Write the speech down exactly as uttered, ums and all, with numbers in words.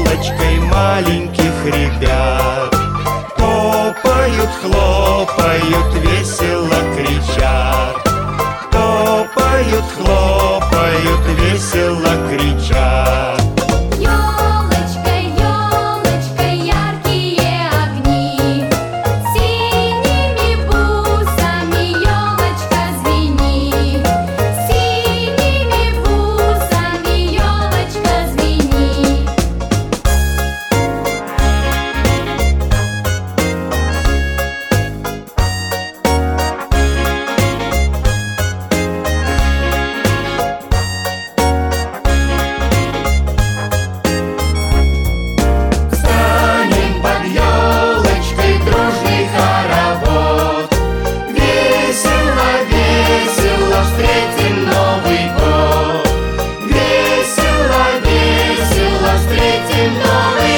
елочкой маленьких ребят. Топают, хлопают, весело кричат. Топают, хлопают, весело кричат. Ёлочка, ёлочка, яркие огни, синими бусами ёлочка звени, синими бусами ёлочка звени. Встанем под елочкой, дружный хоровод. Весело, весело встретим Новый год. Весело, весело встретим Новый